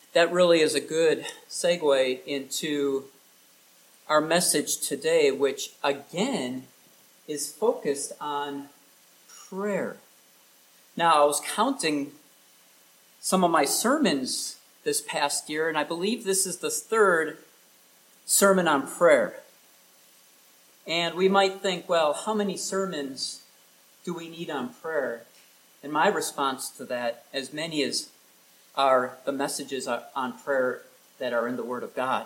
That really is a good segue into our message today, which again is focused on prayer. Now, I was counting some of my sermons this past year, and I believe this is the third sermon on prayer. And we might think, well, how many sermons do we need on prayer? And my response to that, as many as are the messages on prayer that are in the Word of God.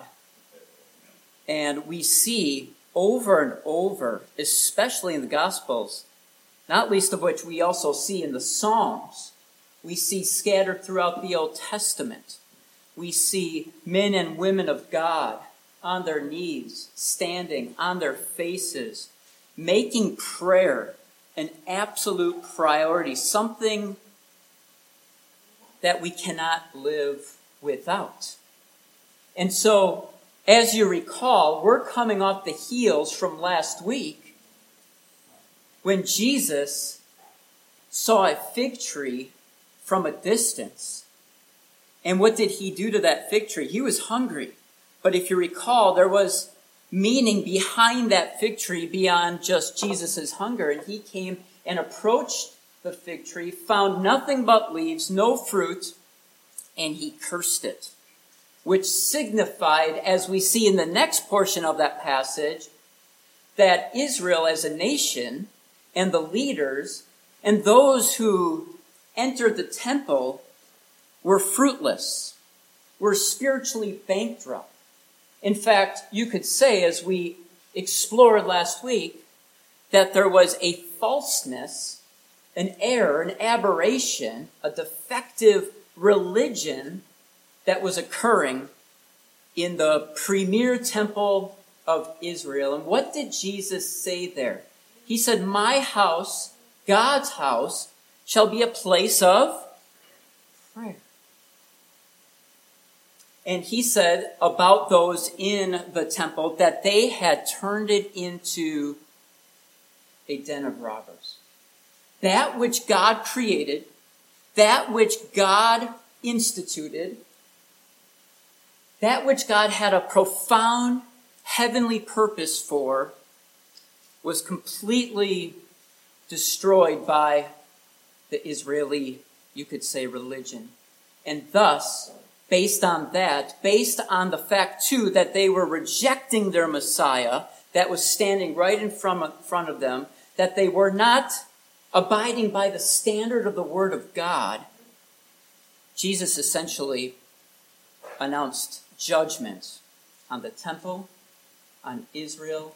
And we see over and over, especially in the Gospels, not least of which we also see in the Psalms, we see scattered throughout the Old Testament. We see men and women of God on their knees, standing on their faces, making prayer an absolute priority, something that we cannot live without. And so, as you recall, we're coming off the heels from last week when Jesus saw a fig tree from a distance. And what did he do to that fig tree? He was hungry. But if you recall, there was meaning behind that fig tree beyond just Jesus' hunger. And he came and approached the fig tree, found nothing but leaves, no fruit, and he cursed it, which signified, as we see in the next portion of that passage, that Israel as a nation and the leaders and those who entered the temple were fruitless, were spiritually bankrupt. In fact, you could say, as we explored last week, that there was a falseness, an error, an aberration, a defective religion that was occurring in the premier temple of Israel. And what did Jesus say there? He said, "My house, God's house, shall be a place of prayer." And he said about those in the temple that they had turned it into a den of robbers. That which God created, that which God instituted, that which God had a profound heavenly purpose for, was completely destroyed by the Israeli, you could say, religion. And thus, based on that, based on the fact, too, that they were rejecting their Messiah that was standing right in front of them, that they were not abiding by the standard of the Word of God, Jesus essentially announced judgment on the temple, on Israel,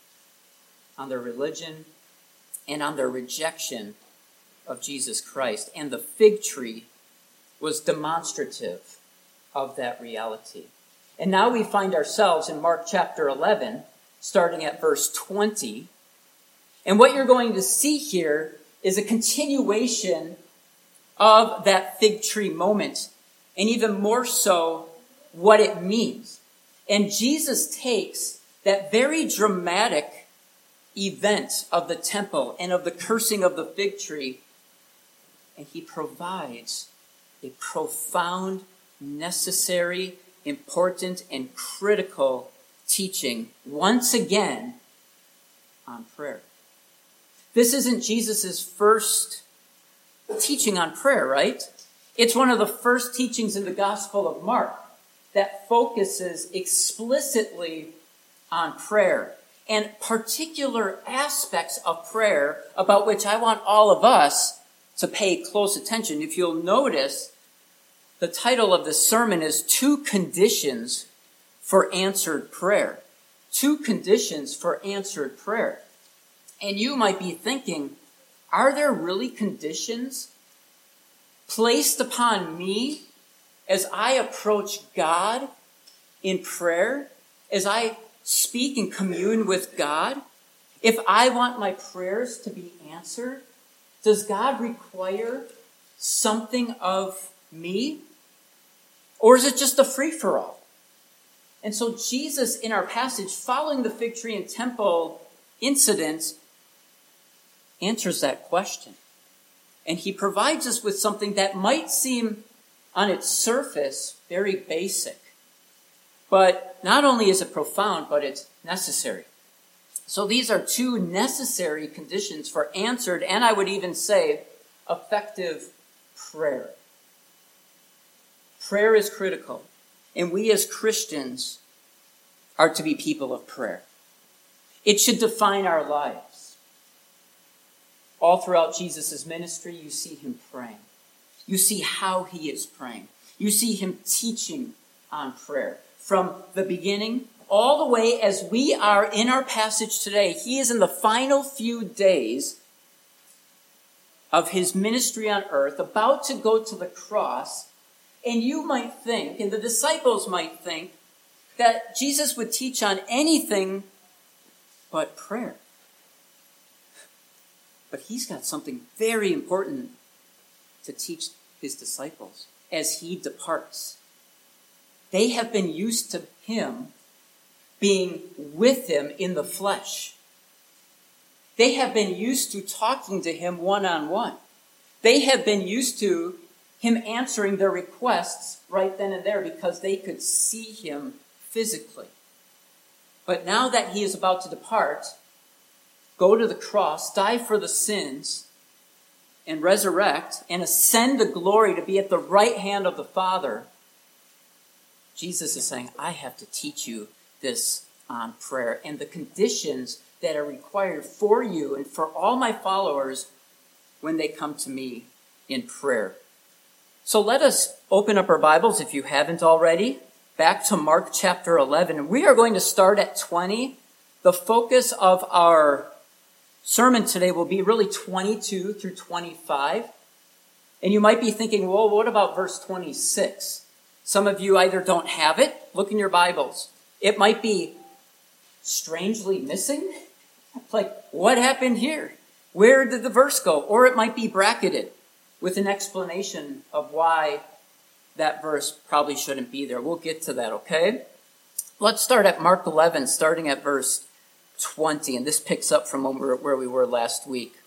on their religion, and on their rejection of Jesus Christ. And the fig tree was demonstrative of that reality. And now we find ourselves in Mark chapter 11, starting at verse 20. And what you're going to see here is a continuation of that fig tree moment, and even more so, what it means. And Jesus takes that very dramatic event of the temple and of the cursing of the fig tree, and he provides a profound, necessary, important, and critical teaching once again on prayer. This isn't Jesus' first teaching on prayer, right? It's one of the first teachings in the Gospel of Mark that focuses explicitly on prayer and particular aspects of prayer about which I want all of us to pay close attention. If you'll notice, the title of this sermon is Two Conditions for Answered Prayer. Two conditions for answered prayer. And you might be thinking, are there really conditions placed upon me as I approach God in prayer, as I speak and commune with God? If I want my prayers to be answered, does God require something of me? Or is it just a free-for-all? And so Jesus, in our passage, following the fig tree and temple incident, answers that question. And he provides us with something that might seem on its surface, very basic. But not only is it profound, but it's necessary. So these are two necessary conditions for answered, and I would even say, effective prayer. Prayer is critical, and we as Christians are to be people of prayer. It should define our lives. All throughout Jesus' ministry, you see him praying. You see how he is praying. You see him teaching on prayer. From the beginning, all the way as we are in our passage today, he is in the final few days of his ministry on earth, about to go to the cross. And you might think, and the disciples might think, that Jesus would teach on anything but prayer. But he's got something very important to teach his disciples as he departs. They have been used to him being with him in the flesh. They have been used to talking to him one-on-one. They have been used to him answering their requests right then and there because they could see him physically. But now that he is about to depart, go to the cross, die for the sins, and resurrect, and ascend to glory to be at the right hand of the Father, Jesus is saying, I have to teach you this on prayer and the conditions that are required for you and for all my followers when they come to me in prayer. So let us open up our Bibles, if you haven't already, back to Mark chapter 11. We are going to start at 20. The focus of our sermon today will be really 22 through 25. And you might be thinking, well, what about verse 26? Some of you either don't have it, look in your Bibles. It might be strangely missing. Like, what happened here? Where did the verse go? Or it might be bracketed with an explanation of why that verse probably shouldn't be there. We'll get to that, okay? Let's start at Mark 11, starting at verse 20. And this picks up from where we were last week.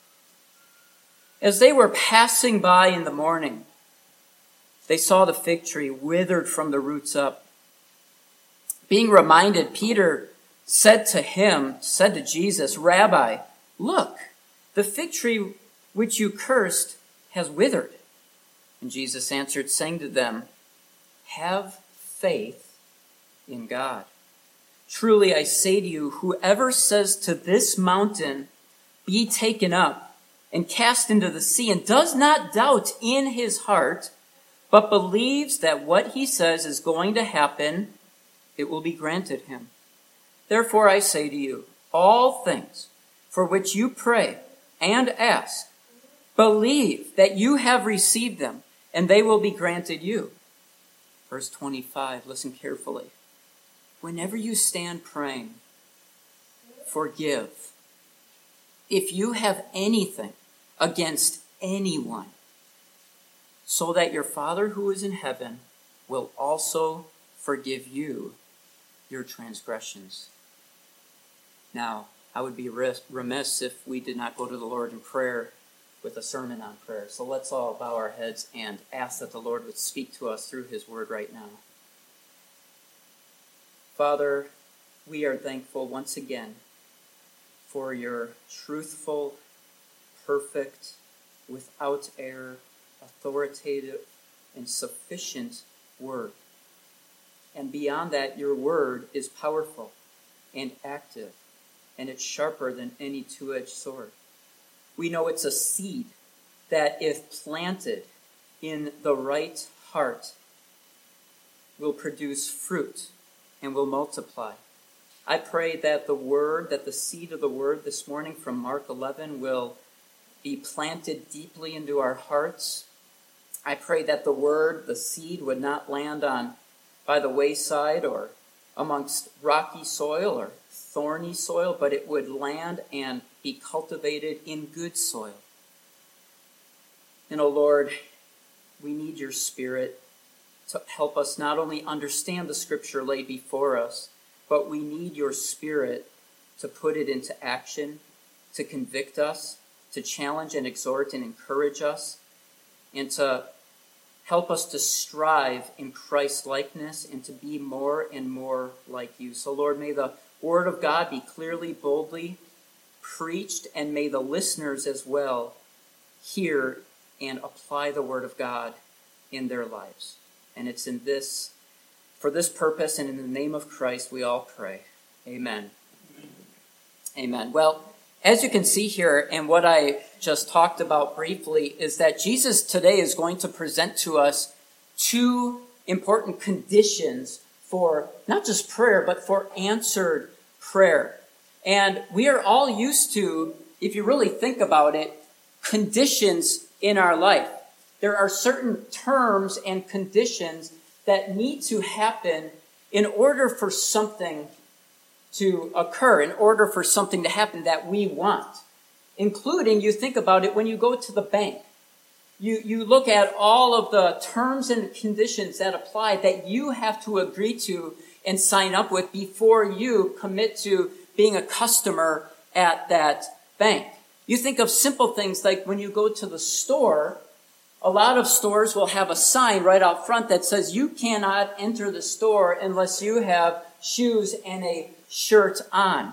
As they were passing by in the morning, they saw the fig tree withered from the roots up. Being reminded, Peter said to Jesus, Rabbi, look, the fig tree which you cursed has withered. And Jesus answered, saying to them, have faith in God. Truly I say to you, whoever says to this mountain, be taken up and cast into the sea, and does not doubt in his heart, but believes that what he says is going to happen, it will be granted him. Therefore I say to you, all things for which you pray and ask, believe that you have received them, and they will be granted you. Verse 25, listen carefully. Whenever you stand praying, forgive. If you have anything against anyone, so that your Father who is in heaven will also forgive you your transgressions. Now, I would be remiss if we did not go to the Lord in prayer with a sermon on prayer. So let's all bow our heads and ask that the Lord would speak to us through his word right now. Father, we are thankful once again for your truthful, perfect, without error, authoritative, and sufficient word. And beyond that, your word is powerful and active, and it's sharper than any two-edged sword. We know it's a seed that, if planted in the right heart, will produce fruit and will multiply. I pray that the seed of the word this morning from Mark 11 will be planted deeply into our hearts. I pray that the seed would not land by the wayside or amongst rocky soil or thorny soil, but it would land and be cultivated in good soil. And, Lord, we need your Spirit to help us not only understand the Scripture laid before us, but we need your Spirit to put it into action, to convict us, to challenge and exhort and encourage us, and to Help us to strive in Christ's likeness and to be more and more like you. So, Lord, may the word of God be clearly, boldly preached, and may the listeners as well hear and apply the word of God in their lives. And it's for this purpose and in the name of Christ we all pray. Amen. Amen. Well, as you can see here, and what I just talked about briefly, is that Jesus today is going to present to us two important conditions for not just prayer, but for answered prayer. And we are all used to, if you really think about it, conditions in our life. There are certain terms and conditions that need to happen in order for something to occur, in order for something to happen that we want. Including, you think about it, when you go to the bank. You look at all of the terms and conditions that apply that you have to agree to and sign up with before you commit to being a customer at that bank. You think of simple things like when you go to the store, a lot of stores will have a sign right out front that says you cannot enter the store unless you have shoes and a shirt on.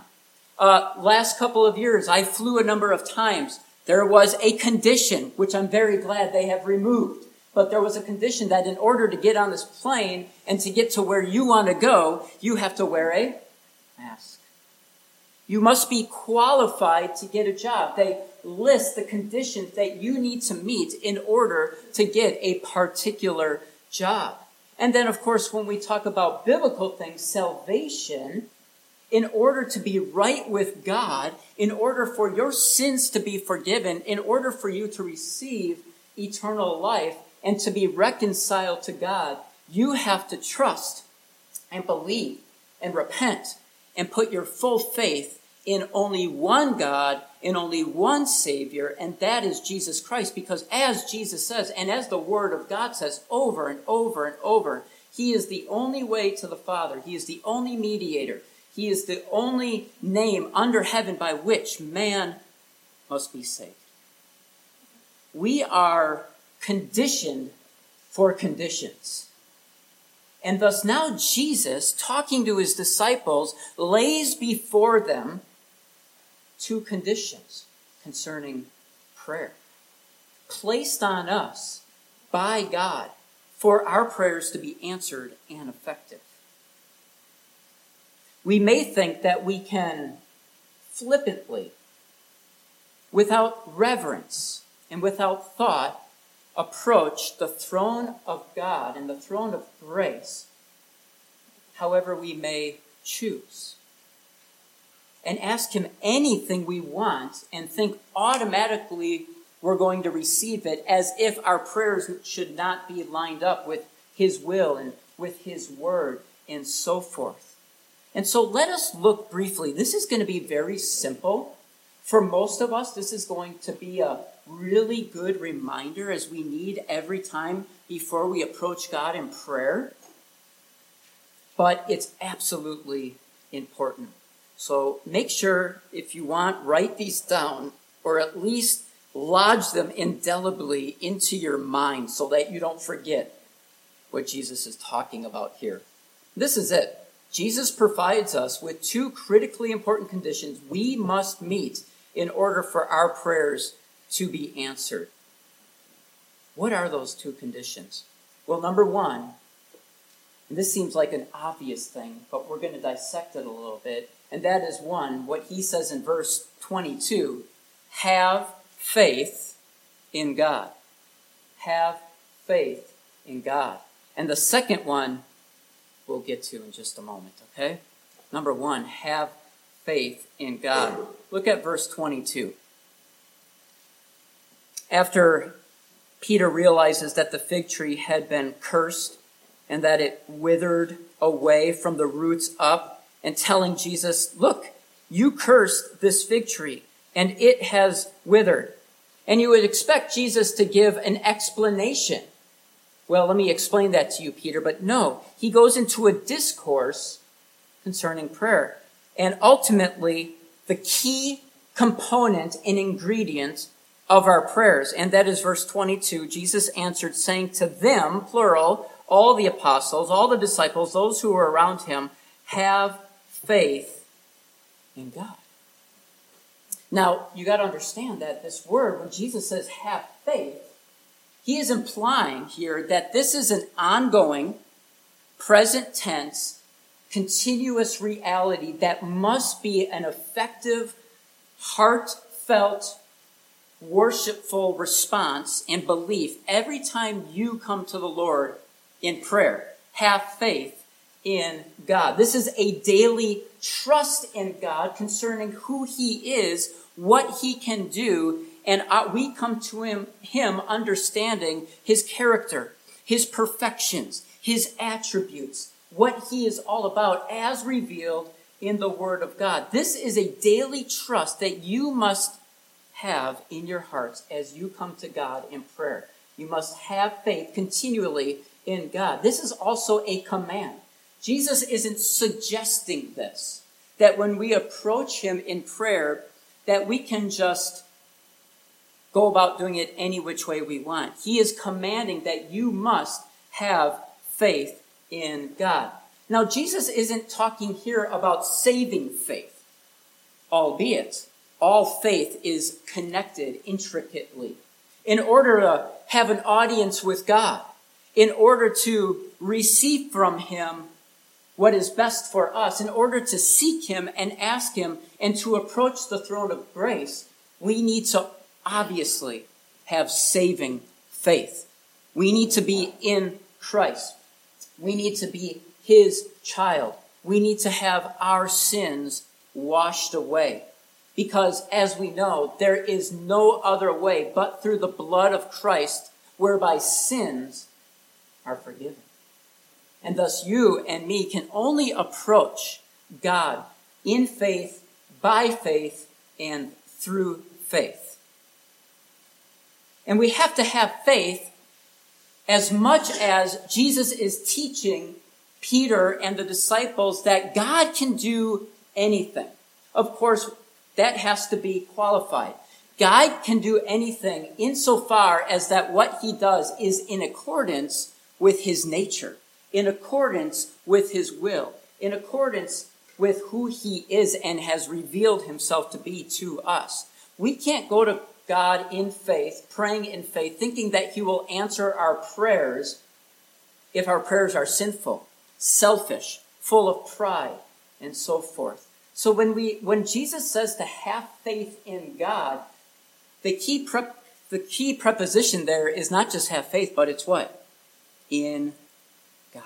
Last couple of years, I flew a number of times. There was a condition, which I'm very glad they have removed. But there was a condition that in order to get on this plane and to get to where you want to go, you have to wear a mask. You must be qualified to get a job. They list the conditions that you need to meet in order to get a particular job. And then, of course, when we talk about biblical things, salvation, in order to be right with God, in order for your sins to be forgiven, in order for you to receive eternal life and to be reconciled to God, you have to trust and believe and repent and put your full faith in only one God, in only one Savior, and that is Jesus Christ. Because as Jesus says, and as the Word of God says over and over and over, He is the only way to the Father. He is the only mediator. He is the only name under heaven by which man must be saved. We are conditioned for conditions. And thus now Jesus, talking to his disciples, lays before them two conditions concerning prayer, placed on us by God for our prayers to be answered and effective. We may think that we can flippantly, without reverence and without thought, approach the throne of God and the throne of grace however we may choose, and ask Him anything we want and think automatically we're going to receive it, as if our prayers should not be lined up with His will and with His word and so forth. And so let us look briefly. This is going to be very simple. For most of us, this is going to be a really good reminder as we need every time before we approach God in prayer. But it's absolutely important. So make sure, if you want, write these down, or at least lodge them indelibly into your mind so that you don't forget what Jesus is talking about here. This is it. Jesus provides us with two critically important conditions we must meet in order for our prayers to be answered. What are those two conditions? Well, number one, and this seems like an obvious thing, but we're going to dissect it a little bit, and that is one, what he says in verse 22, have faith in God. Have faith in God. And the second one we'll get to in just a moment, okay? Number one, have faith in God. Look at verse 22. After Peter realizes that the fig tree had been cursed and that it withered away from the roots up, and telling Jesus, look, you cursed this fig tree and it has withered. And you would expect Jesus to give an explanation. Well, let me explain that to you, Peter. But no, he goes into a discourse concerning prayer. And ultimately, the key component and ingredient of our prayers. And that is verse 22. Jesus answered, saying to them, plural, all the apostles, all the disciples, those who were around him, have faith in God. Now, you got to understand that this word, when Jesus says have faith, he is implying here that this is an ongoing, present tense, continuous reality that must be an effective, heartfelt, worshipful response and belief every time you come to the Lord in prayer. Have faith in God. This is a daily trust in God concerning who he is, what he can do, and we come to him understanding his character, his perfections, his attributes, what he is all about as revealed in the Word of God. This is a daily trust that you must have in your hearts as you come to God in prayer. You must have faith continually in God. This is also a command. Jesus isn't suggesting this, that when we approach him in prayer, that we can just go about doing it any which way we want. He is commanding that you must have faith in God. Now, Jesus isn't talking here about saving faith, albeit all faith is connected intricately. In order to have an audience with God, in order to receive from him what is best for us, in order to seek him and ask him and to approach the throne of grace, we need to obviously have saving faith. We need to be in Christ. We need to be his child. We need to have our sins washed away. Because as we know, there is no other way but through the blood of Christ whereby sins are forgiven. And thus you and me can only approach God in faith, by faith, and through faith. And we have to have faith as much as Jesus is teaching Peter and the disciples that God can do anything. Of course, that has to be qualified. God can do anything insofar as that what he does is in accordance with his nature, in accordance with his will, in accordance with who he is and has revealed himself to be to us. We can't go to God in faith, praying in faith, thinking that he will answer our prayers if our prayers are sinful, selfish, full of pride, and so forth. So when Jesus says to have faith in God, the key preposition there is not just have faith, but it's what? In God.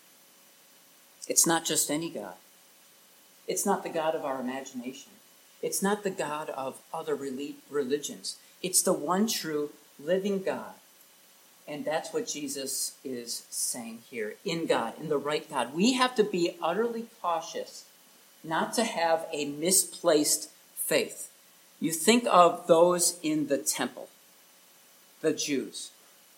It's not just any God. It's not the God of our imagination. It's not the God of other religions. It's the one true living God. And that's what Jesus is saying here. In God, in the right God. We have to be utterly cautious not to have a misplaced faith. You think of those in the temple, the Jews,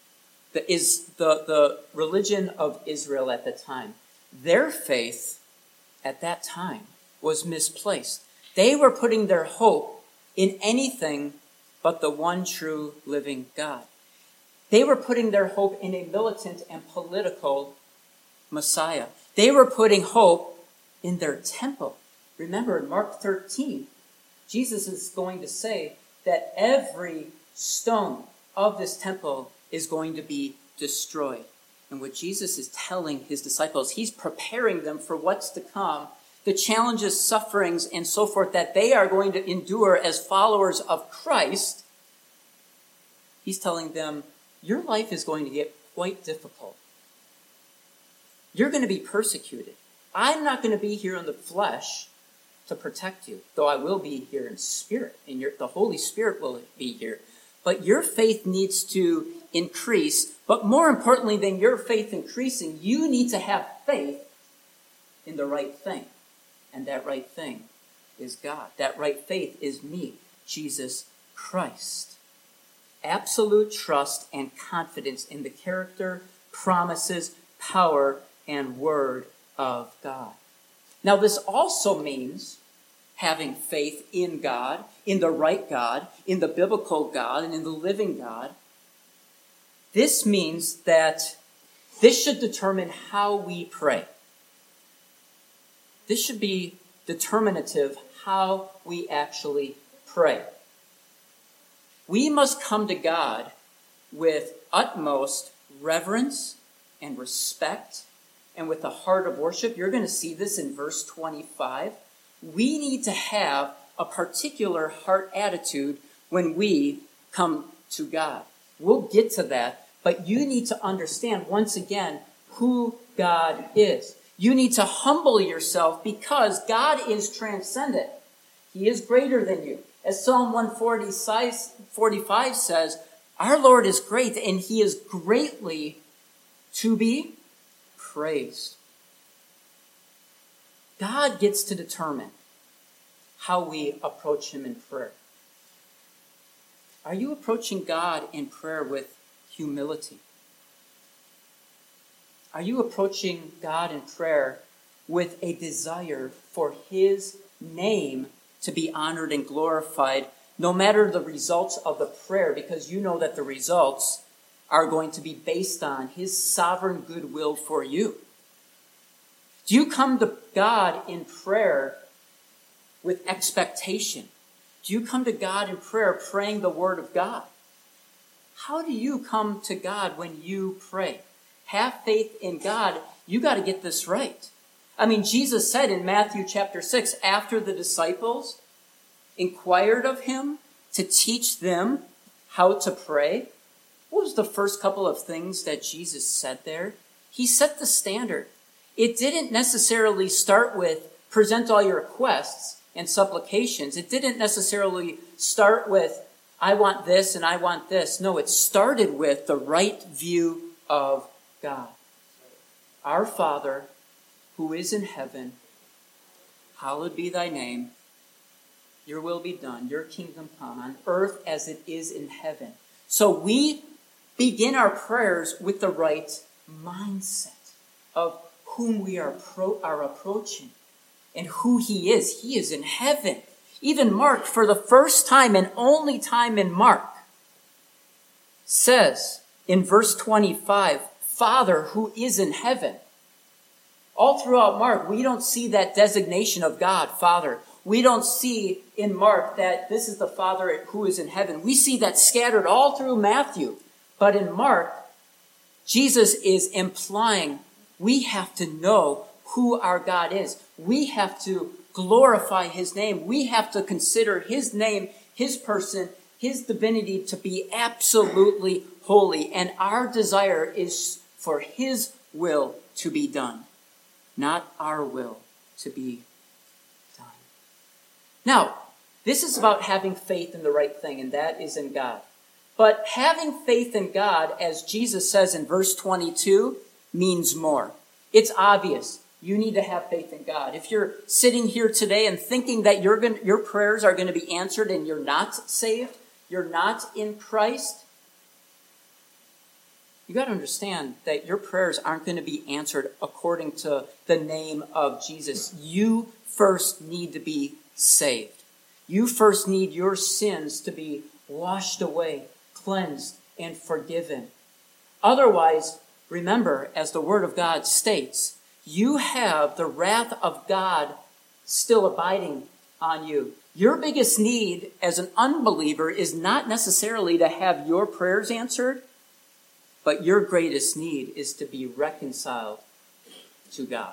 the religion of Israel at the time. Their faith at that time was misplaced. They were putting their hope in anything but the one true living God. They were putting their hope in a militant and political Messiah. They were putting hope in their temple. Remember, in Mark 13, Jesus is going to say that every stone of this temple is going to be destroyed. And what Jesus is telling his disciples, he's preparing them for what's to come, the challenges, sufferings, and so forth that they are going to endure as followers of Christ. He's telling them, your life is going to get quite difficult. You're going to be persecuted. I'm not going to be here in the flesh to protect you, though I will be here in spirit, and the Holy Spirit will be here. But your faith needs to increase. But more importantly than your faith increasing, you need to have faith in the right thing. And that right thing is God. That right faith is me, Jesus Christ. Absolute trust and confidence in the character, promises, power, and word of God. Now, this also means having faith in God, in the right God, in the biblical God, and in the living God. This means that this should determine how we pray. This should be determinative how we actually pray. We must come to God with utmost reverence and respect and with a heart of worship. You're going to see this in verse 25. We need to have a particular heart attitude when we come to God. We'll get to that, but you need to understand once again who God is. You need to humble yourself because God is transcendent. He is greater than you. As Psalm 145 says, our Lord is great and he is greatly to be praised. God gets to determine how we approach him in prayer. Are you approaching God in prayer with humility? Are you approaching God in prayer with a desire for his name to be honored and glorified, no matter the results of the prayer, because you know that the results are going to be based on his sovereign goodwill for you? Do you come to God in prayer with expectation? Do you come to God in prayer praying the word of God? How do you come to God when you pray? Have faith in God. You got to get this right. I mean, Jesus said in Matthew chapter 6, after the disciples inquired of him to teach them how to pray, what was the first couple of things that Jesus said there? He set the standard. It didn't necessarily start with present all your requests and supplications. It didn't necessarily start with, I want this and I want this. No, it started with the right view of God. Our Father, who is in heaven, hallowed be thy name. Your will be done, your kingdom come, on earth as it is in heaven. So we begin our prayers with the right mindset of whom we are approaching and who he is. He is in heaven. Even Mark, for the first time and only time in Mark, says in verse 25, Father who is in heaven. All throughout Mark, we don't see that designation of God, Father. We don't see in Mark that this is the Father who is in heaven. We see that scattered all through Matthew. But in Mark, Jesus is implying we have to know who our God is. We have to glorify his name. We have to consider his name, his person, his divinity to be absolutely holy. And our desire is for his will to be done, not our will to be done. Now, this is about having faith in the right thing, and that is in God. But having faith in God, as Jesus says in verse 22, means more. It's obvious. You need to have faith in God. If you're sitting here today and thinking that your prayers are going to be answered and you're not saved, you're not in Christ, you got to understand that your prayers aren't going to be answered according to the name of Jesus. You first need to be saved. You first need your sins to be washed away, cleansed, and forgiven. Otherwise, remember, as the Word of God states, you have the wrath of God still abiding on you. Your biggest need as an unbeliever is not necessarily to have your prayers answered, but your greatest need is to be reconciled to God.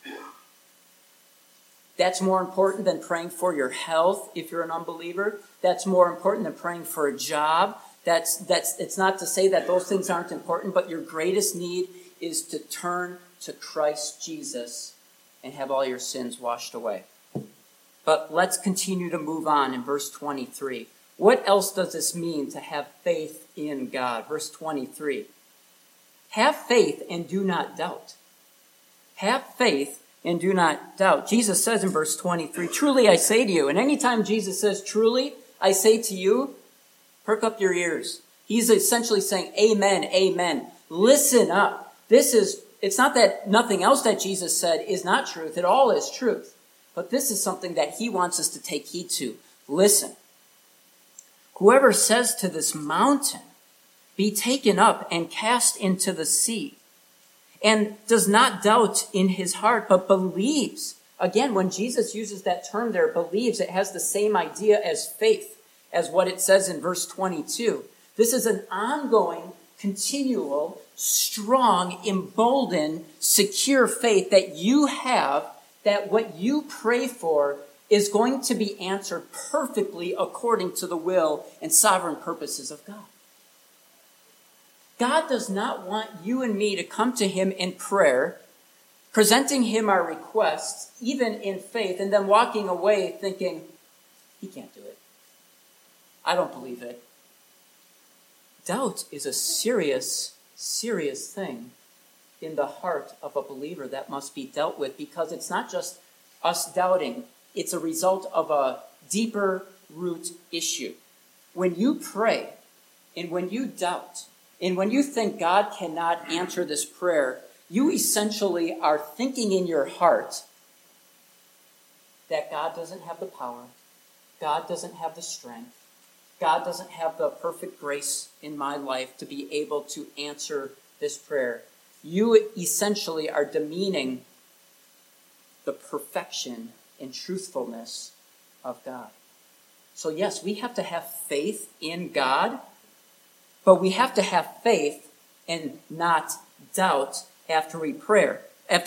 That's more important than praying for your health if you're an unbeliever. That's more important than praying for a job. It's not to say that those things aren't important, but your greatest need is to turn to Christ Jesus and have all your sins washed away. But let's continue to move on in verse 23. What else does this mean to have faith in God? Verse 23. Have faith and do not doubt. Have faith and do not doubt. Jesus says in verse 23, truly I say to you, and anytime Jesus says truly I say to you, perk up your ears. He's essentially saying, amen, amen. Listen up. It's not that nothing else that Jesus said is not truth. It all is truth. But this is something that he wants us to take heed to. Listen, whoever says to this mountain, be taken up and cast into the sea, and does not doubt in his heart, but believes. Again, when Jesus uses that term there, believes, it has the same idea as faith, as what it says in verse 22. This is an ongoing, continual, strong, emboldened, secure faith that you have, that what you pray for is going to be answered perfectly according to the will and sovereign purposes of God. God does not want you and me to come to him in prayer, presenting him our requests, even in faith, and then walking away thinking, he can't do it. I don't believe it. Doubt is a serious, serious thing in the heart of a believer that must be dealt with, because it's not just us doubting. It's a result of a deeper root issue. When you pray and when you doubt and when you think God cannot answer this prayer, you essentially are thinking in your heart that God doesn't have the power, God doesn't have the strength, God doesn't have the perfect grace in my life to be able to answer this prayer. You essentially are demeaning the perfection and truthfulness of God. So yes, we have to have faith in God, but we have to have faith and not doubt after we pray.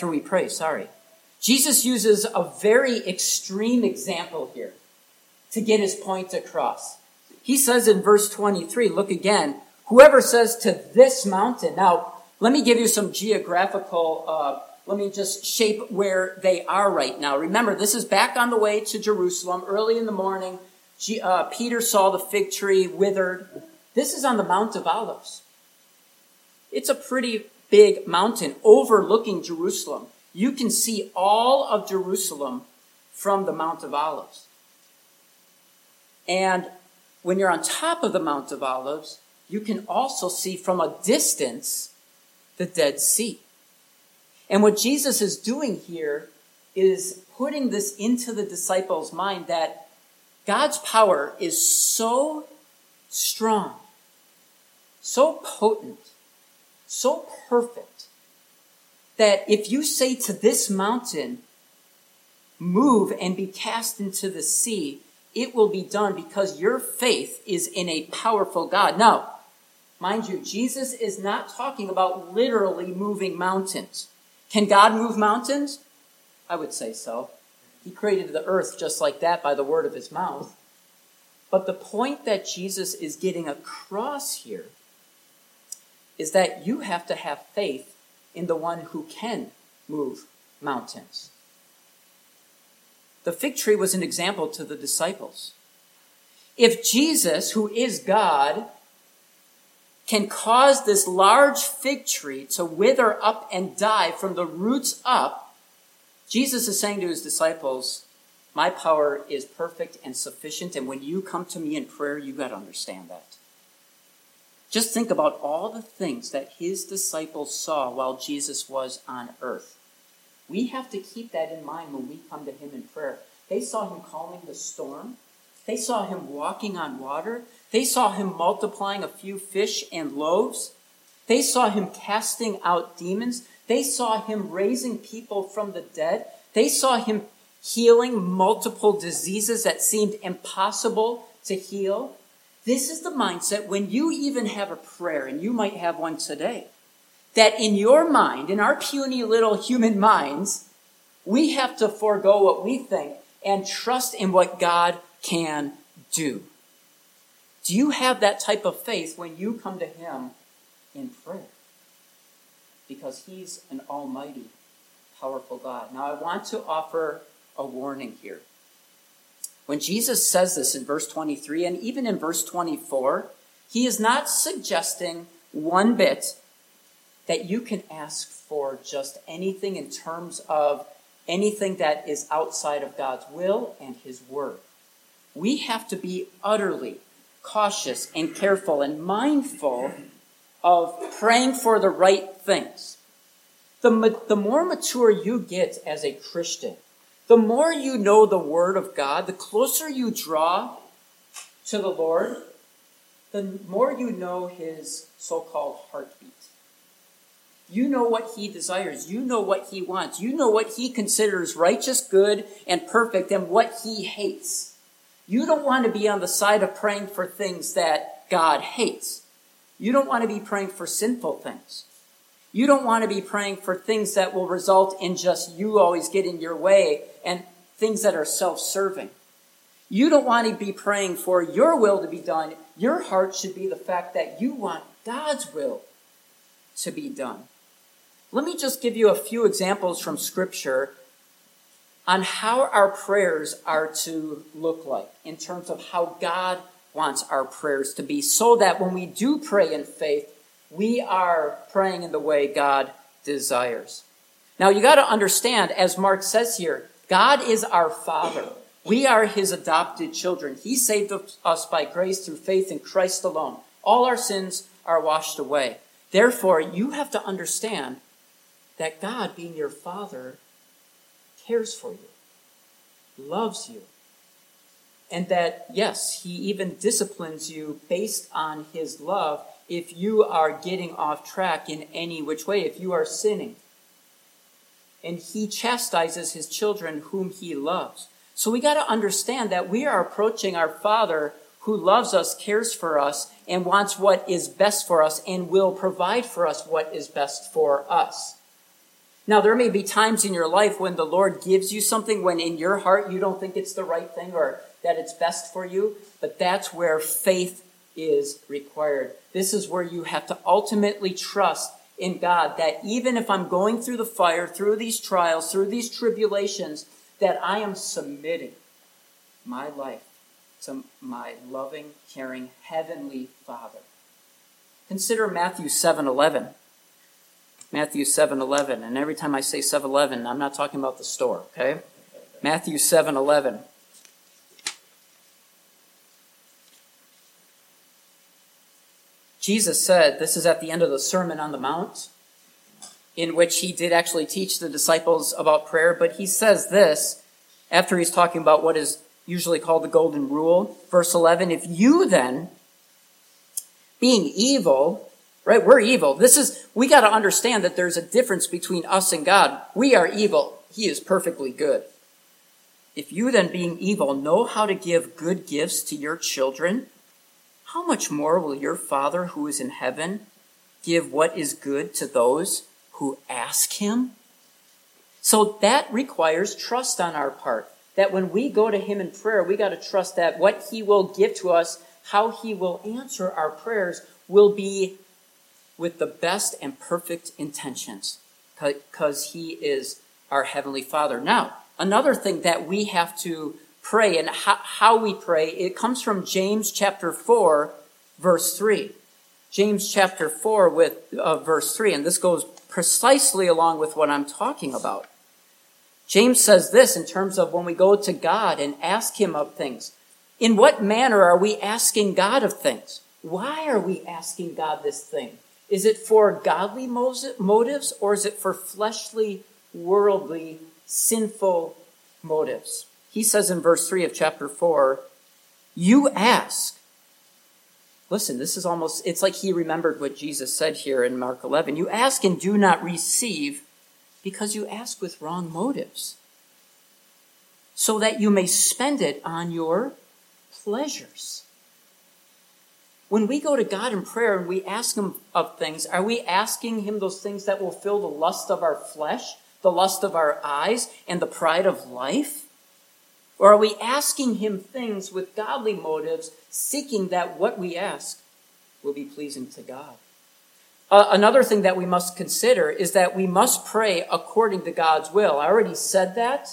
Jesus uses a very extreme example here to get his point across. He says in verse 23, look again, whoever says to this mountain. Now, let me give you some geographical, let me just shape where they are right now. Remember, this is back on the way to Jerusalem, early in the morning. Peter saw the fig tree withered. This is on the Mount of Olives. It's a pretty big mountain overlooking Jerusalem. You can see all of Jerusalem from the Mount of Olives. And when you're on top of the Mount of Olives, you can also see from a distance the Dead Sea. And what Jesus is doing here is putting this into the disciples' mind that God's power is so strong, so potent, so perfect, that if you say to this mountain, move and be cast into the sea, it will be done because your faith is in a powerful God. Now, mind you, Jesus is not talking about literally moving mountains. Can God move mountains? I would say so. He created the earth just like that by the word of his mouth. But the point that Jesus is getting across here is that you have to have faith in the one who can move mountains. The fig tree was an example to the disciples. If Jesus, who is God, can cause this large fig tree to wither up and die from the roots up, Jesus is saying to his disciples, my power is perfect and sufficient, and when you come to me in prayer, you got to understand that. Just think about all the things that his disciples saw while Jesus was on earth. We have to keep that in mind when we come to him in prayer. They saw him calming the storm. They saw him walking on water. They saw him multiplying a few fish and loaves. They saw him casting out demons. They saw him raising people from the dead. They saw him healing multiple diseases that seemed impossible to heal. This is the mindset when you even have a prayer, and you might have one today, that in your mind, in our puny little human minds, we have to forego what we think and trust in what God can do. Do you have that type of faith when you come to him in prayer? Because he's an almighty, powerful God. Now, I want to offer a warning here. When Jesus says this in verse 23 and even in verse 24, he is not suggesting one bit that you can ask for just anything in terms of anything that is outside of God's will and his word. We have to be utterly cautious and careful and mindful of praying for the right things. The more mature you get as a Christian, The more you know the Word of God, the closer you draw to the Lord, the more you know his so-called heartbeat. You know what he desires. You know what he wants. You know what he considers righteous, good, and perfect, and what he hates. You don't want to be on the side of praying for things that God hates. You don't want to be praying for sinful things. You don't want to be praying for things that will result in just you always getting your way and things that are self-serving. You don't want to be praying for your will to be done. Your heart should be the fact that you want God's will to be done. Let me just give you a few examples from Scripture on how our prayers are to look like in terms of how God wants our prayers to be, so that when we do pray in faith, we are praying in the way God desires. Now, you got to understand, as Mark says here, God is our Father. We are his adopted children. He saved us by grace through faith in Christ alone. All our sins are washed away. Therefore, you have to understand that God, being your Father, cares for you, loves you, and that, yes, he even disciplines you based on his love if you are getting off track in any which way, if you are sinning. And he chastises his children whom he loves. So we got to understand that we are approaching our Father who loves us, cares for us, and wants what is best for us, and will provide for us what is best for us. Now, there may be times in your life when the Lord gives you something when in your heart you don't think it's the right thing or that it's best for you, but that's where faith is required. This is where you have to ultimately trust in God, that even if I'm going through the fire, through these trials, through these tribulations, that I am submitting my life to my loving, caring, heavenly Father. Consider Matthew 7:11. Matthew 7:11. And every time I say 7:11, I'm not talking about the store, okay? Matthew 7:11. Jesus said, this is at the end of the Sermon on the Mount, in which he did actually teach the disciples about prayer, but he says this after he's talking about what is usually called the golden rule. Verse 11, if you then, being evil, right, we're evil. We got to understand that there's a difference between us and God. We are evil. He is perfectly good. If you then, being evil, know how to give good gifts to your children, how much more will your Father who is in heaven give what is good to those who ask him? So that requires trust on our part. That when we go to him in prayer, we got to trust that what he will give to us, how he will answer our prayers, will be with the best and perfect intentions, because he is our Heavenly Father. Now, another thing that we have to pray, and how we pray, it comes from James chapter 4, verse 3. James chapter 4 with verse 3, and this goes precisely along with what I'm talking about. James says this in terms of when we go to God and ask him of things. In what manner are we asking God of things? Why are we asking God this thing? Is it for godly motives, or is it for fleshly, worldly, sinful motives? He says in verse 3 of chapter 4, you ask. Listen, this is almost, it's like he remembered what Jesus said here in Mark 11. You ask and do not receive because you ask with wrong motives, so that you may spend it on your pleasures. When we go to God in prayer and we ask him of things, are we asking him those things that will fill the lust of our flesh, the lust of our eyes, and the pride of life? Or are we asking him things with godly motives, seeking that what we ask will be pleasing to God? Another thing that we must consider is that we must pray according to God's will. I already said that.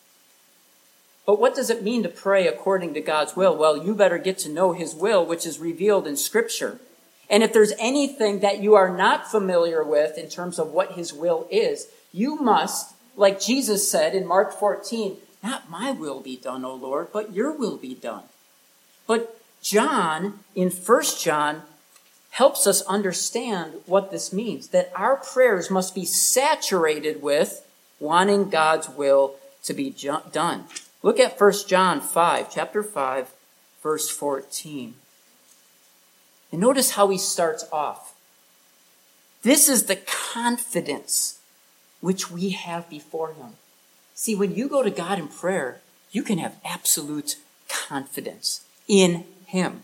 But what does it mean to pray according to God's will? Well, you better get to know his will, which is revealed in Scripture. And if there's anything that you are not familiar with in terms of what his will is, you must, like Jesus said in Mark 14, not my will be done, O Lord, but your will be done. But John, in 1 John, helps us understand what this means, that our prayers must be saturated with wanting God's will to be done. Look at 1 John 5, chapter 5, verse 14. And notice how he starts off. This is the confidence which we have before him. See, when you go to God in prayer, you can have absolute confidence in him,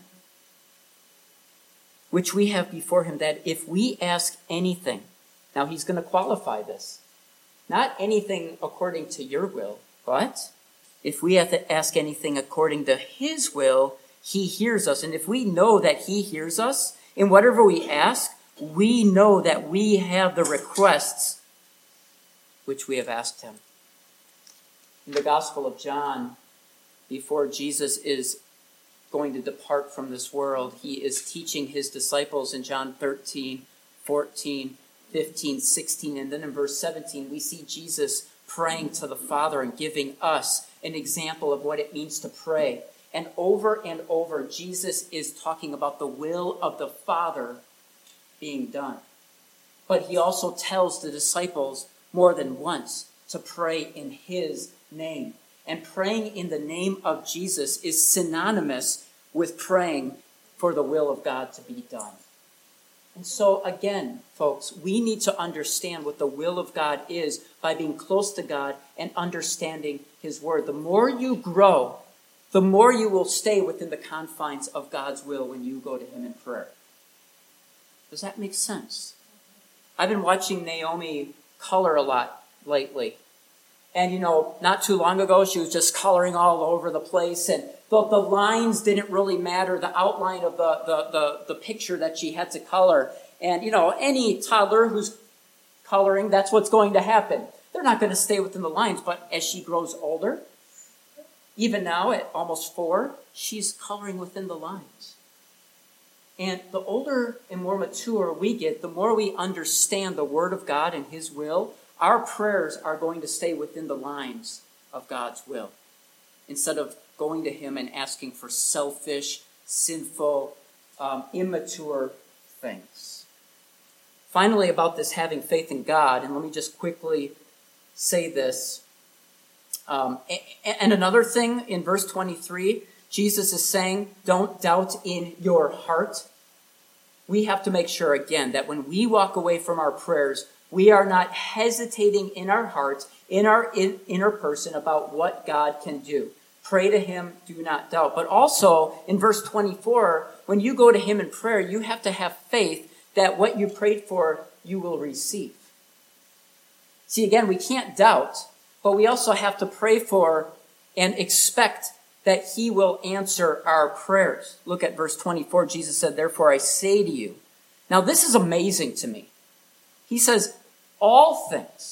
which we have before him, that if we ask anything, now he's going to qualify this, not anything according to your will, but if we have to ask anything according to his will, he hears us. And if we know that he hears us in whatever we ask, we know that we have the requests which we have asked him. In the Gospel of John, before Jesus is going to depart from this world, he is teaching his disciples in John 13, 14, 15, 16, and then in verse 17, we see Jesus praying to the Father and giving us an example of what it means to pray. And over, Jesus is talking about the will of the Father being done. But he also tells the disciples more than once to pray in his name. And praying in the name of Jesus is synonymous with praying for the will of God to be done. And so again, folks, we need to understand what the will of God is by being close to God and understanding his word. The more you grow, the more you will stay within the confines of God's will when you go to him in prayer. Does that make sense? I've been watching Naomi color a lot lately. And, not too long ago, she was just coloring all over the place. And the lines didn't really matter, the outline of the picture that she had to color. And, any toddler who's coloring, that's what's going to happen. They're not going to stay within the lines. But as she grows older, even now at almost 4, she's coloring within the lines. And the older and more mature we get, the more we understand the Word of God and his will, our prayers are going to stay within the lines of God's will, instead of going to him and asking for selfish, sinful, immature things. Finally, about this having faith in God, and let me just quickly say this. And another thing, in verse 23, Jesus is saying, don't doubt in your heart. We have to make sure, again, that when we walk away from our prayers, we are not hesitating in our hearts, in our inner person, about what God can do. Pray to him, do not doubt. But also, in verse 24, when you go to him in prayer, you have to have faith that what you prayed for, you will receive. See, again, we can't doubt, but we also have to pray for and expect that he will answer our prayers. Look at verse 24. Jesus said, therefore I say to you. Now, this is amazing to me. He says, all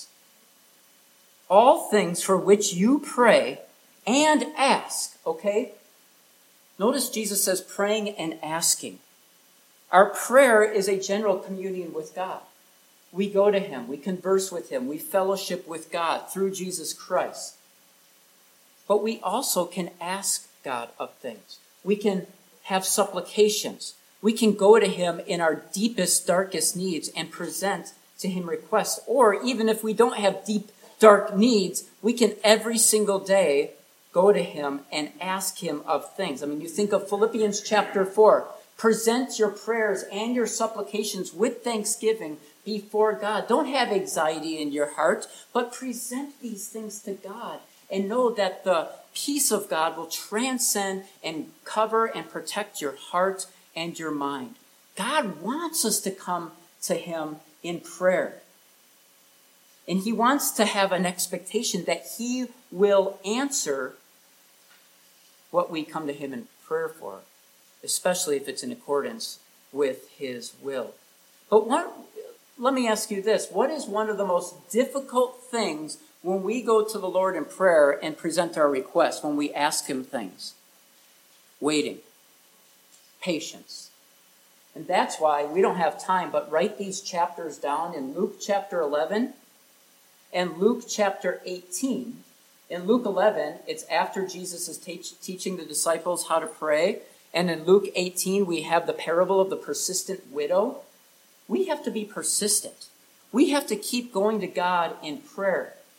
things for which you pray and ask, okay? Notice Jesus says praying and asking. Our prayer is a general communion with God. We go to him, we converse with him, we fellowship with God through Jesus Christ. But we also can ask God of things. We can have supplications. We can go to him in our deepest, darkest needs and present to him requests. Or even if we don't have deep, dark needs, we can every single day go to him and ask him of things. I mean, you think of Philippians chapter 4. Present your prayers and your supplications with thanksgiving before God. Don't have anxiety in your heart, but present these things to God. And know that the peace of God will transcend and cover and protect your heart and your mind. God wants us to come to him in prayer. And he wants to have an expectation that he will answer what we come to him in prayer for, especially if it's in accordance with his will. But let me ask you this. What is one of the most difficult things when we go to the Lord in prayer and present our requests, when we ask him things? Waiting. Patience. And that's why we don't have time, but write these chapters down in Luke chapter 11 and Luke chapter 18. In Luke 11, it's after Jesus is teaching the disciples how to pray. And in Luke 18, we have the parable of the persistent widow. We have to be persistent. We have to keep going to God in prayer.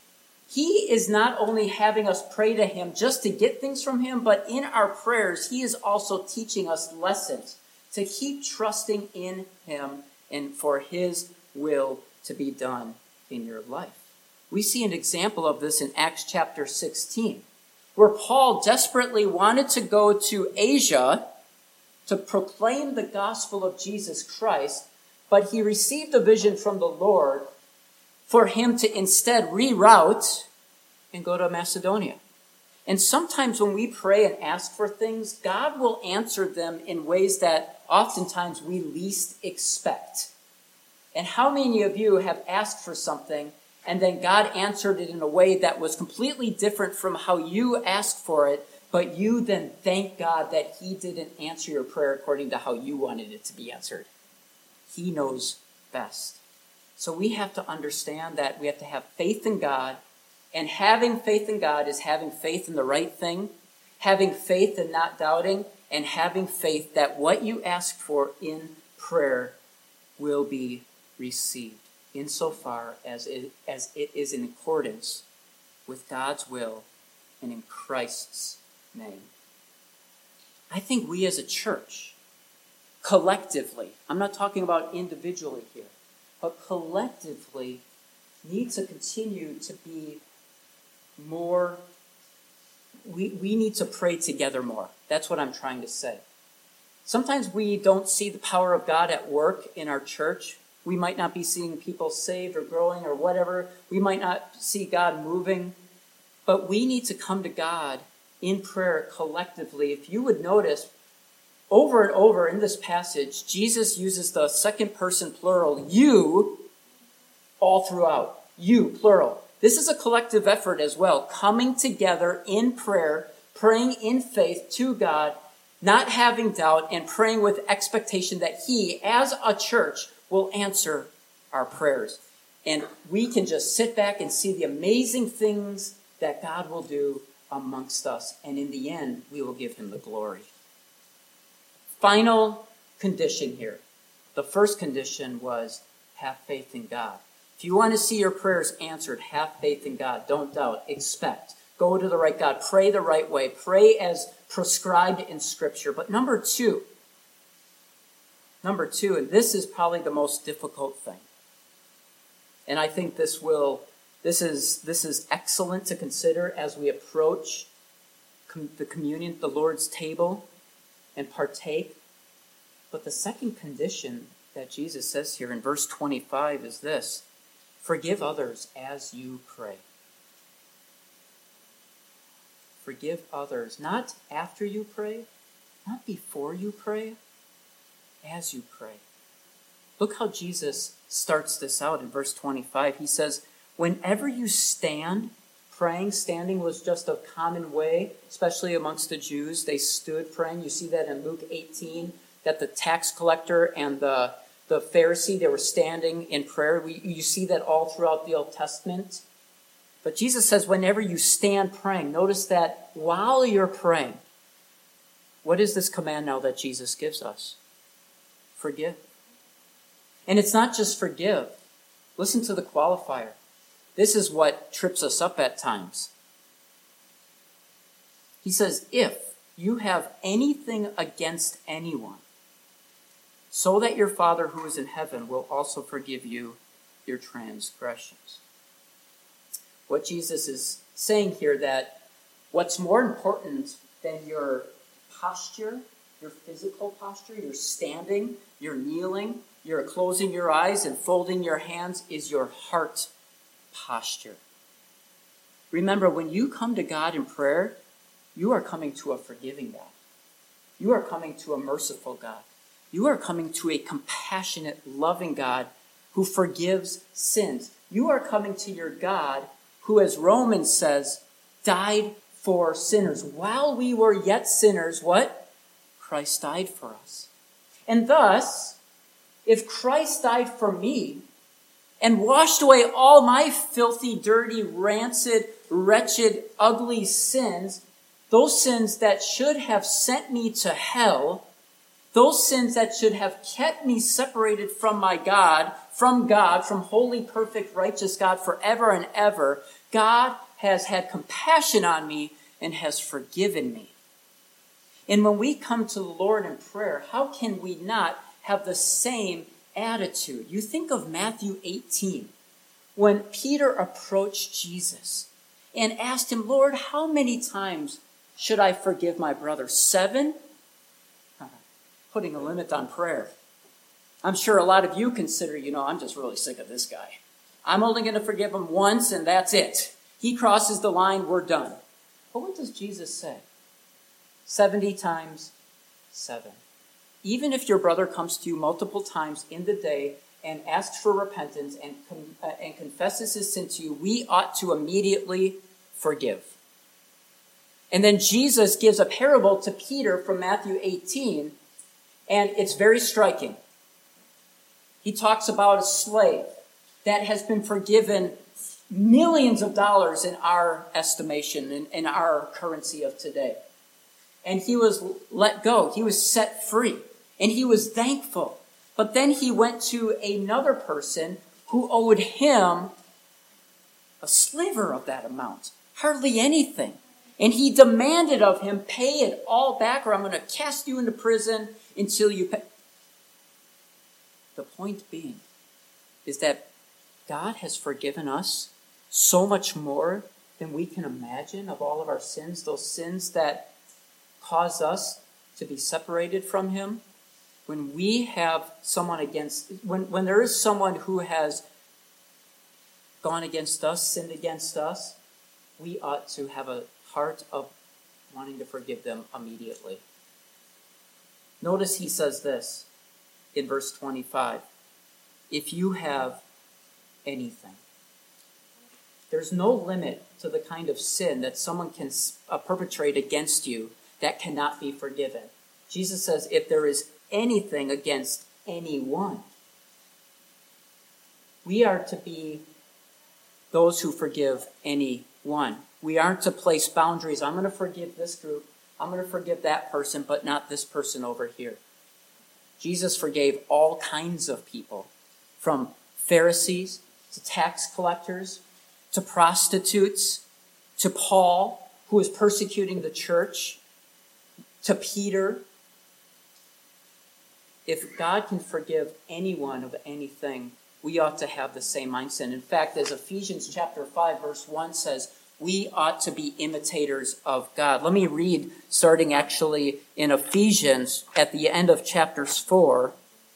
He is not only having us pray to him just to get things from him, but in our prayers, he is also teaching us lessons to keep trusting in him and for his will to be done in your life. We see an example of this in Acts chapter 16, where Paul desperately wanted to go to Asia to proclaim the gospel of Jesus Christ, but he received a vision from the Lord for him to instead reroute and go to Macedonia. And sometimes when we pray and ask for things, God will answer them in ways that oftentimes we least expect. And how many of you have asked for something and then God answered it in a way that was completely different from how you asked for it, but you then thank God that he didn't answer your prayer according to how you wanted it to be answered? He knows best. So we have to understand that we have to have faith in God, and having faith in God is having faith in the right thing, having faith and not doubting, and having faith that what you ask for in prayer will be received, insofar as it is in accordance with God's will and in Christ's name. I think we as a church, collectively, I'm not talking about individually here, but collectively need to continue to be more, we need to pray together more. That's what I'm trying to say. Sometimes we don't see the power of God at work in our church. We might not be seeing people saved or growing or whatever. We might not see God moving. But we need to come to God in prayer collectively. If you would notice, over and over in this passage, Jesus uses the second person plural, you, all throughout. You, plural. This is a collective effort as well, coming together in prayer, praying in faith to God, not having doubt, and praying with expectation that he, as a church, will answer our prayers. And we can just sit back and see the amazing things that God will do amongst us. And in the end, we will give him the glory. Final condition here. The first condition was have faith in God. If you want to see your prayers answered, have faith in God. Don't doubt. Expect. Go to the right God. Pray the right way. Pray as prescribed in Scripture. But number two, and this is probably the most difficult thing. And I think this is excellent to consider as we approach the communion, the Lord's table, and partake. But the second condition that Jesus says here in verse 25 is this: forgive others as you pray. Forgive others, not after you pray, not before you pray, as you pray. Look how Jesus starts this out in verse 25. He says, whenever you stand praying, standing was just a common way, especially amongst the Jews. They stood praying. You see that in Luke 18, that the tax collector and the Pharisee, they were standing in prayer. You see that all throughout the Old Testament. But Jesus says, whenever you stand praying, notice that while you're praying, what is this command now that Jesus gives us? Forgive. And it's not just forgive. Listen to the qualifier. This is what trips us up at times. He says, if you have anything against anyone, so that your Father who is in heaven will also forgive you your transgressions. What Jesus is saying here, that what's more important than your posture, your physical posture, your standing, your kneeling, your closing your eyes and folding your hands, is your heart posture. Remember, when you come to God in prayer, you are coming to a forgiving God. You are coming to a merciful God. You are coming to a compassionate, loving God who forgives sins. You are coming to your God who, as Romans says, died for sinners. While we were yet sinners, what? Christ died for us. And thus, if Christ died for me and washed away all my filthy, dirty, rancid, wretched, ugly sins, those sins that should have sent me to hell, those sins that should have kept me separated from my God from God, from holy, perfect, righteous God forever and ever, God has had compassion on me and has forgiven me. And when we come to the Lord in prayer, how can we not have the same attitude? You think of Matthew 18, when Peter approached Jesus and asked him, Lord, how many times should I forgive my brother? 7? Putting a limit on prayer. I'm sure a lot of you consider, I'm just really sick of this guy. I'm only going to forgive him once and that's it. He crosses the line, we're done. But what does Jesus say? 70 times 7. Even if your brother comes to you multiple times in the day and asks for repentance and confesses his sin to you, we ought to immediately forgive. And then Jesus gives a parable to Peter from Matthew 18, and it's very striking. He talks about a slave that has been forgiven millions of dollars in our estimation, in our currency of today. And he was let go. He was set free. And he was thankful. But then he went to another person who owed him a sliver of that amount. Hardly anything. And he demanded of him, pay it all back or I'm going to cast you into prison until you pay. The point being is that God has forgiven us so much more than we can imagine of all of our sins, those sins that cause us to be separated from him. When we have someone when there is someone who has gone against us, sinned against us, we ought to have a heart of wanting to forgive them immediately. Notice he says this in verse 25. If you have anything. There's no limit to the kind of sin that someone can perpetrate against you that cannot be forgiven. Jesus says if there is anything against anyone, we are to be those who forgive anyone. We aren't to place boundaries. I'm going to forgive this group. I'm going to forgive that person, but not this person over here. Jesus forgave all kinds of people, from Pharisees to tax collectors to prostitutes to Paul, who was persecuting the church, to Peter. If God can forgive anyone of anything, we ought to have the same mindset. In fact, as Ephesians chapter 5, verse 1 says, we ought to be imitators of God. Let me read, starting actually in Ephesians at the end of chapters 4.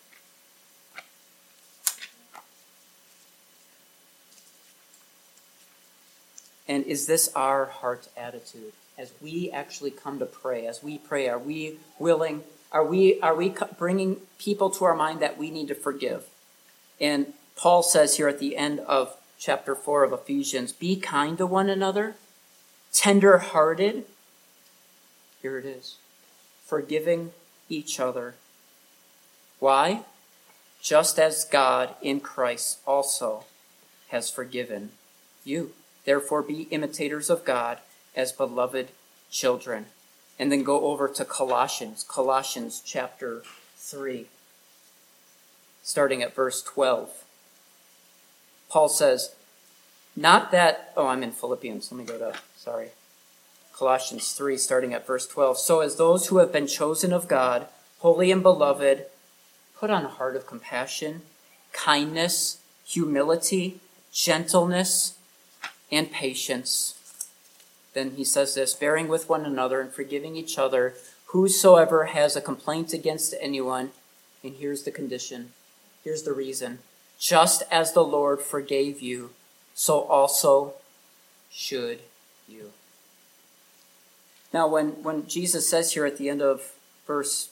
And is this our heart attitude? As we actually come to pray, as we pray, are we willing? Are we bringing people to our mind that we need to forgive? And Paul says here at the end of chapter 4 of Ephesians, be kind to one another, tender-hearted. Here it is. Forgiving each other. Why? Just as God in Christ also has forgiven you. Therefore be imitators of God as beloved children. And then go over to Colossians chapter 3, starting at verse 12. Paul says, I'm in Philippians. Let me go to, Colossians 3, starting at verse 12. So as those who have been chosen of God, holy and beloved, put on a heart of compassion, kindness, humility, gentleness, and patience. Then he says this, bearing with one another and forgiving each other, whosoever has a complaint against anyone, and here's the condition, here's the reason, just as the Lord forgave you, so also should you. Now, when Jesus says here at the end of verse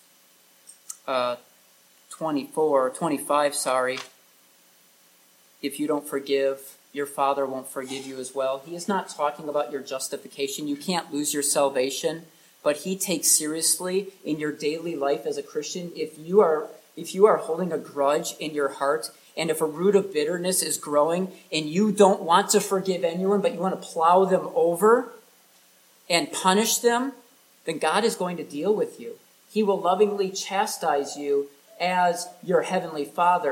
25, if you don't forgive, your Father won't forgive you as well. He is not talking about your justification. You can't lose your salvation, but he takes seriously in your daily life as a Christian, if you are holding a grudge in your heart, and if a root of bitterness is growing, and you don't want to forgive anyone, but you want to plow them over and punish them, then God is going to deal with you. He will lovingly chastise you as your heavenly Father,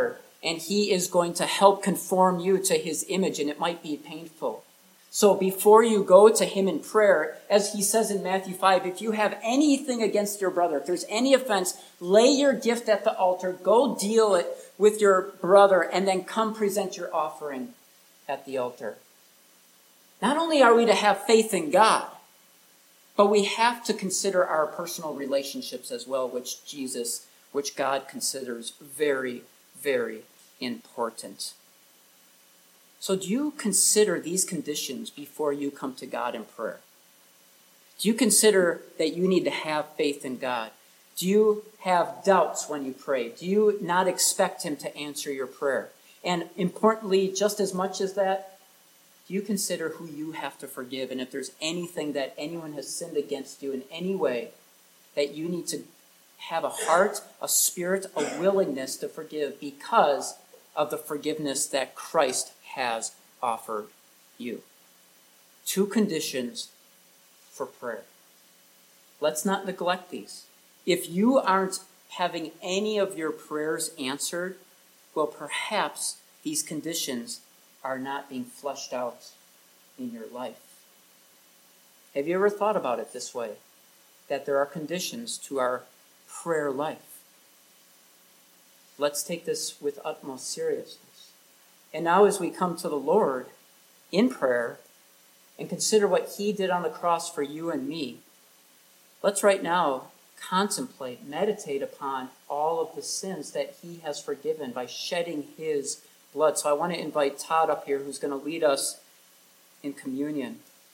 and he is going to help conform you to his image, and it might be painful. So before you go to him in prayer, as he says in Matthew 5, if you have anything against your brother, if there's any offense, lay your gift at the altar, go deal it with your brother, and then come present your offering at the altar. Not only are we to have faith in God, but we have to consider our personal relationships as well, which God considers very, very important. So do you consider these conditions before you come to God in prayer? Do you consider that you need to have faith in God? Do you have doubts when you pray? Do you not expect him to answer your prayer? And importantly, just as much as that, do you consider who you have to forgive? And if there's anything that anyone has sinned against you in any way, that you need to have a heart, a spirit, a willingness to forgive because of the forgiveness that Christ has offered you. 2 conditions for prayer. Let's not neglect these. If you aren't having any of your prayers answered, well, perhaps these conditions are not being fleshed out in your life. Have you ever thought about it this way? That there are conditions to our prayer life. Let's take this with utmost seriousness. And now as we come to the Lord in prayer and consider what he did on the cross for you and me, let's right now contemplate, meditate upon all of the sins that he has forgiven by shedding his blood. So I want to invite Todd up here, who's going to lead us in communion.